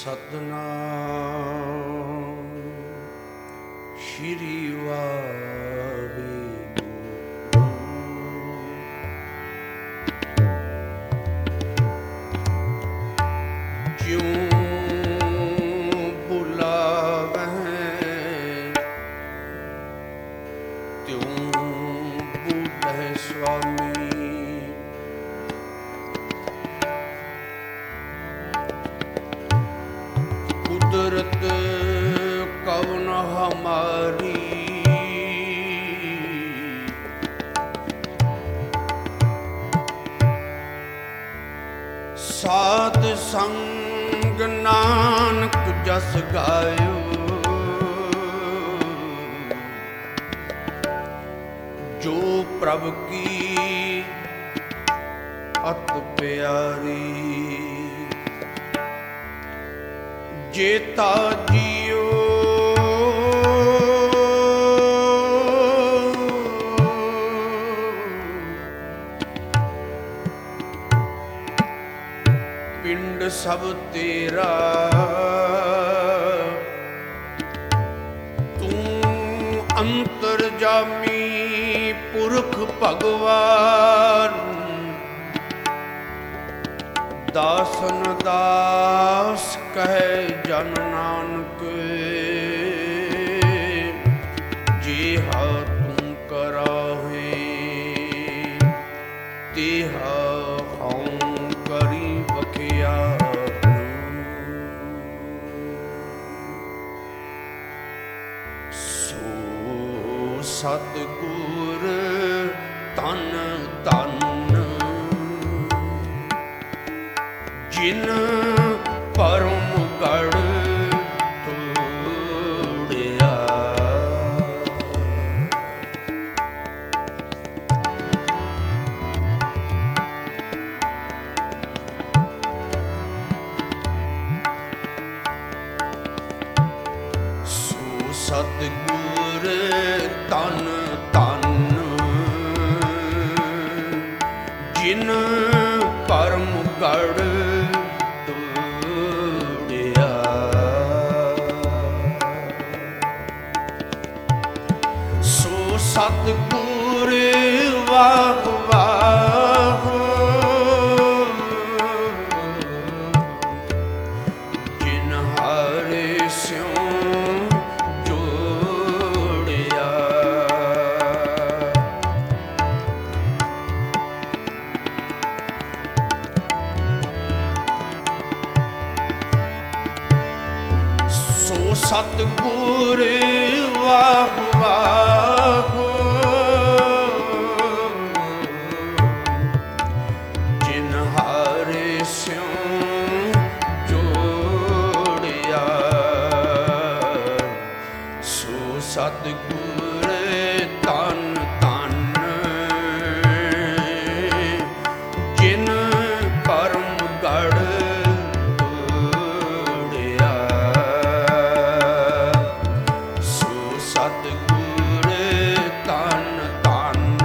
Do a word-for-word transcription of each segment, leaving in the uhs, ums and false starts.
ਸਤਨਾਮ ਸ਼੍ਰੀ ਵਾਹਿਗੁਰੂ। ਜਿਉਂ ਬੁਲਾਵਹਿ ਤਿਉਂ ਬੁਲਹਿ ਸੁਆਮੀ। ਕੁਦਰਤ ਕਵਨ ਹਮਾਰੀ ਸਾਧ ਸੰਗ ਨਾਨਕ ਜਸ ਗਾਇਓ। ਜੋ ਪ੍ਰਭ ਕੀ ਅਤ ਪਿਆਰੀ ਜੇਤਾ ਜੀਓ। ਪਿੰਡ ਸਭ ਤੇਰਾ ਤੂੰ ਅੰਤਰਜਾਮੀ ਪੁਰਖ ਭਗਵਾਨ। ਦਾਸਨ ਦਾਸ ਕਹੈ ਜਨ ਨਾਨਕ ਜਿਹਾ ਤੂੰ ਕਰਾਹੇ ਤਿਹਾ ਹਉ ਕਰੀ ਬਖਿਆਨ। ਸੋ ਸਤਿਗੁਰ ਤਨ ਤਨ ਜਿਨ ਪਰਮ ਗੜ੍ਹ ਤੋੜਿਆ। ਸੋ ਸਤਿਗੁਰ ਤਨ ਤਨ ਜਿਨ ਪਰਮ ਗੜ੍ਹ ਸਤਿਗੁਰ ਵਾਹ ਵਾਹ ਜਿਨ ਹਰਿ ਸਿਉ ਜੋੜਿਆ। ਸੋ ਸਤਿਗੁਰ ਵਾਹ ਵਾਹ ਜਿਨ ਹਰਿ ਸਿਉ ਜੋੜਿਆ। ਸੋ ਸਤਿਗੁਰ ਤਨ ਤਨ ਜਿਨ ਪਰਮ ਗੜ੍ਹ ਤੋੜਿਆ। ਸੋ ਸਤਿਗੁਰ ਤਨ ਤਨ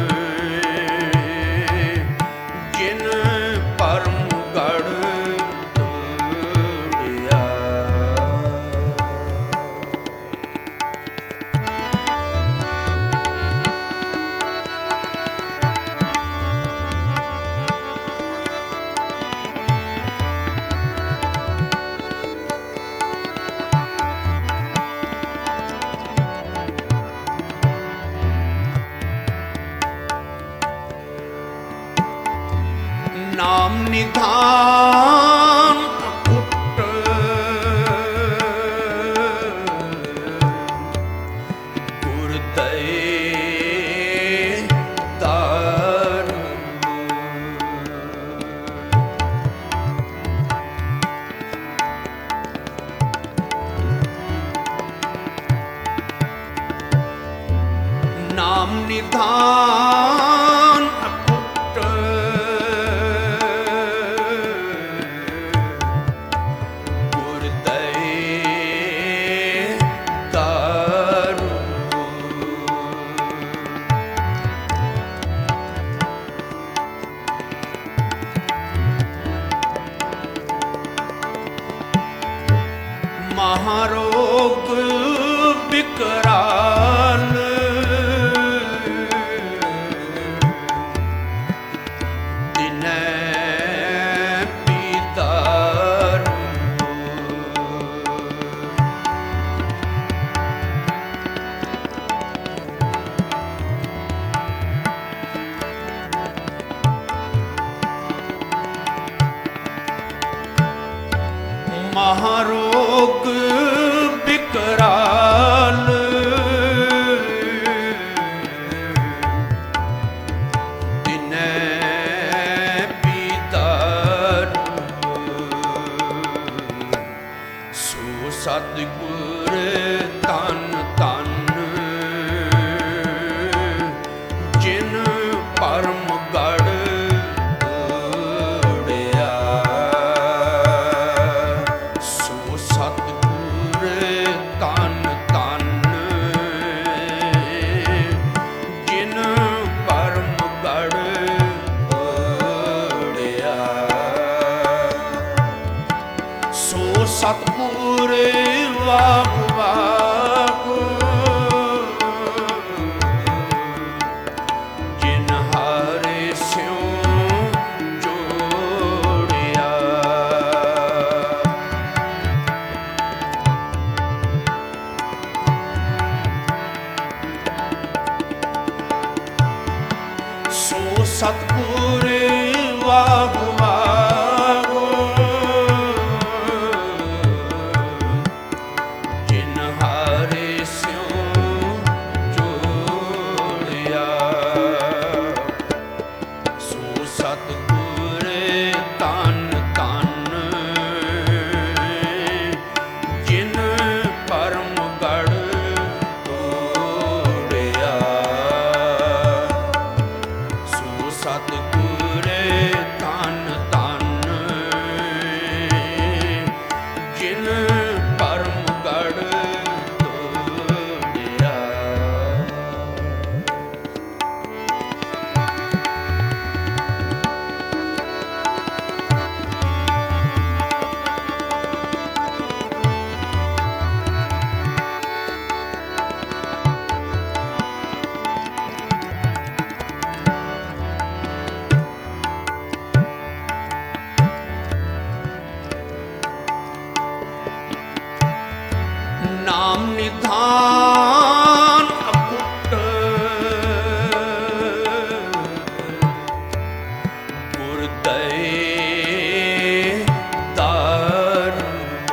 ਜਿਨ ਪਰਮ ਗੜ੍ਹ ਤੋੜਿਆ। ਨਾਮ ਨਿਧਾਨ ਅਕੁੱਟ ਗੁਰ ਦਇ ਦਾਰ। ਨਾਮ ਨਿਧਾਨ ਅਕੁੱਟ ਗੁਰ ਦਇ ਦਾਰ। ਮਹਾਰੋਗ ਬਿਕਰਾਲ ਦਿਨੈ ਪੀਤਰ ਸੋ ਸਤਿਗੁਰ ਤਨ ਤਨ ਜਿਨ ਪਰਮ ਗੜ ਸਤਿਗੁਰ ਵਾਹ ਵਾਹ ਜਿਨ ਹਰਿ ਸਿਉ ਜੋੜਿਆ ਸੋ ਸਤਿਗੁਰ ਵਾਹ ਨਾਮ ਨਿਧਾਨ ਅਕੁੱਟ ਗੁਰ ਦਏ ਦਾਰ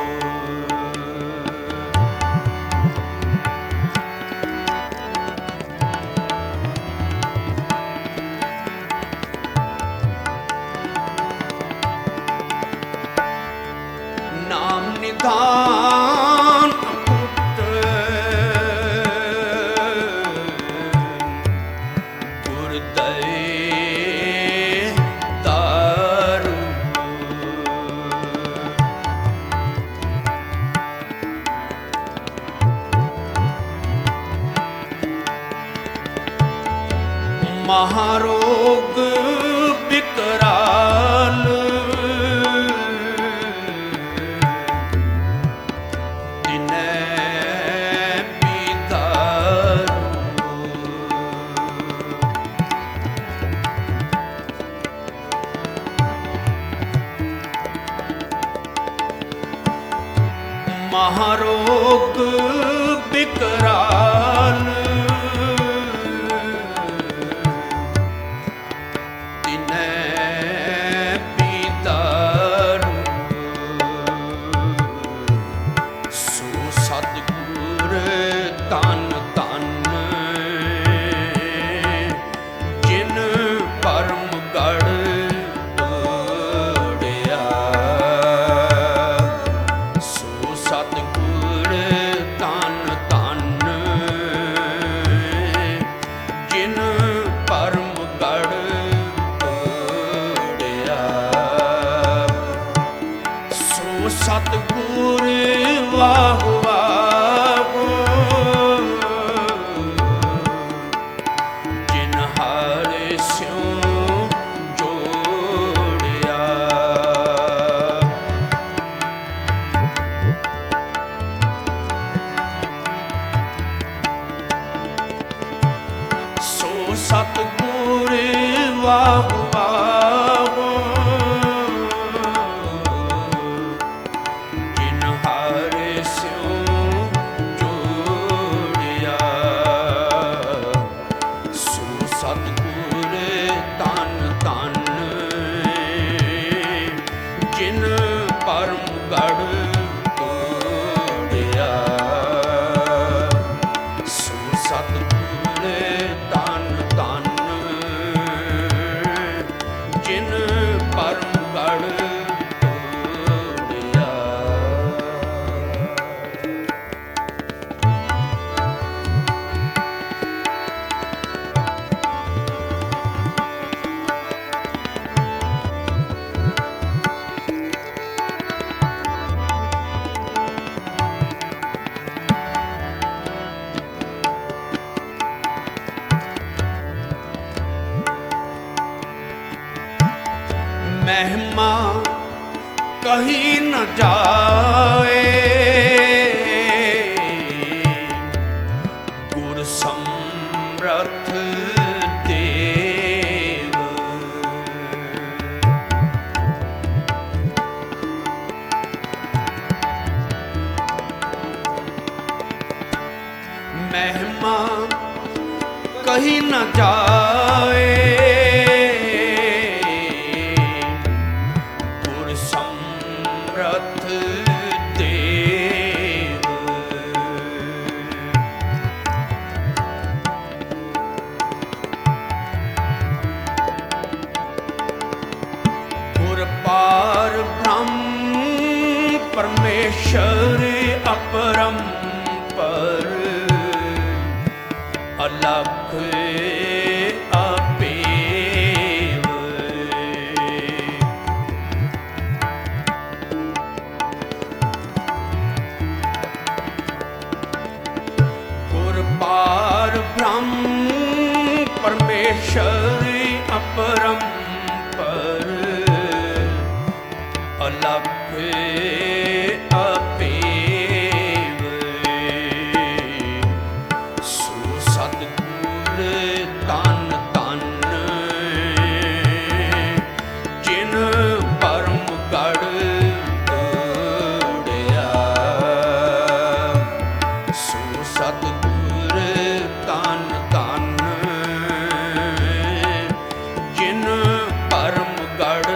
ਨਾਮ ਨਿਧਾਨ ਮਹਾਰੋਗ ਬਿਕਰਾਲ ਦਿਨੈ ਪੀਤਰ ਮਹਾਰੋਗ ਬਿਕਰਾਲ ਤਨ ਤਨ ਜਿਨ ਪਰਮ ਗੜ ਤੋੜਿਆ ਸੋ ਸਤਿਗੁਰ ਤਨ ਤਨ ਜਿਨ ਪਰਮ ਗੜ ਤੋੜਿਆ ਸੋ ਸਤਿਗੁਰ ਵਾਹ ਸਤਿਗੁਰ ਵਾਹ ਵਾਹ ਜਿਨ ਹਰਿ ਸਿਉ ਜੋੜਿਆ ਸੋ ਸਤਿਗੁਰ ਤਨ ਤਨ ਜਿਨ ਪਰਮ ਗੜ ਮਹਿਮਾ ਕਹੀ ਨ ਜਾਏ, ਗੁਰ ਸਮਰਥ ਦੇਵ। ਮਹਿਮਾ ਕਹੀ ਨ ਜਾਏ, ਪਾਰ ਬ੍ਰਹਮ ਪਰਮੇਸ਼ਰ ਅਪਰੰਪਰ, ਅਲਖ ਅਪੇਵ। ਗੁਰ ਪਾਰ ਬ੍ਰਹਮ ਪਰਮੇਸ਼ਰ ਅਪਰੰਪਰ, ਅਲਖ ਅਪੇਵ। ਸੋ ਸਤਿਗੁਰ ਧੰਨ ਧੰਨ, ਜਿਨ ਪਰਮ ਗੜ੍ਹ ਤੋੜਿਆ। ਸੋ ਸਤਿਗੁਰ ਧੰਨ ਧੰਨ, ਜਿਨ ਪਰਮ ਗੜ੍ਹ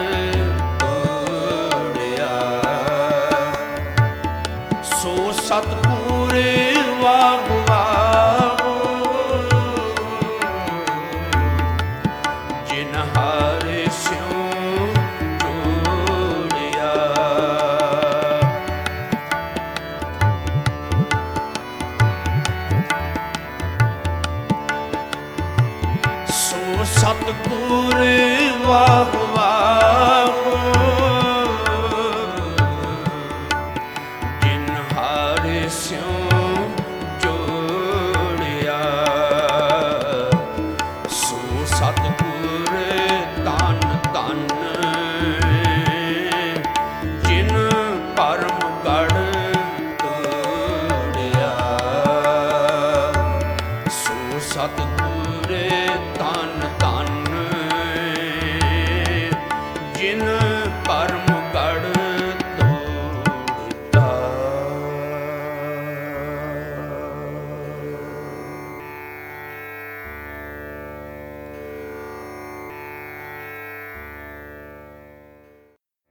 ਸੋ ਸਤਿਗੁਰ ਵਾਹ ਵਾਹ, ਜਿਨ ਹਰਿ ਸਿਉ ਜੋੜਿਆ। ਸੋ ਸਤਿਗੁਰ ਵਾਹ ਵਾਹ, ਸਿਉ ਜੋੜਿਆ। ਸੋ ਸਤਿਗੁਰ ਧੰਨ ਧੰਨ, ਜਿਨ ਪਰਮ ਗੜ੍ਹ ਤੋੜਿਆ। ਸੋ ਸਤਿਗੁਰ ਧੰਨ ਧੰਨ,